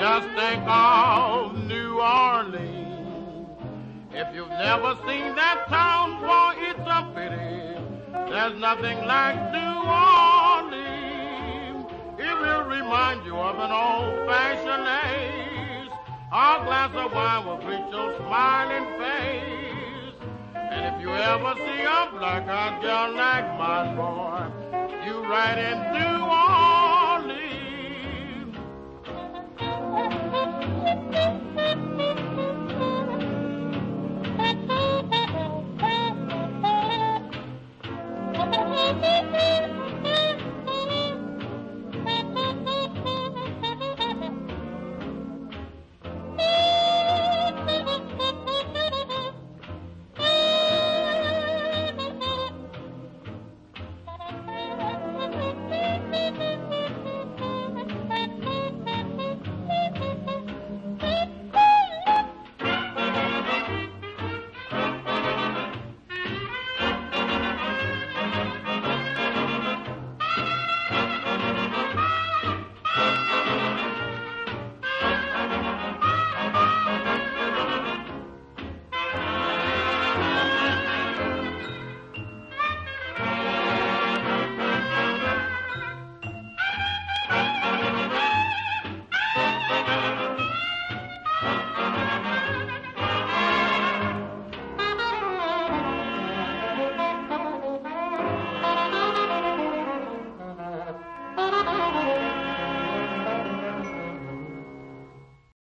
Just think of New Orleans. If you've never seen that town, boy, it's a pity. There's nothing like New Orleans. It will remind you of an old-fashioned days. A glass of wine will greet your smiling face. And if you ever see a black-eyed girl like mine, boy, you right in New Orleans.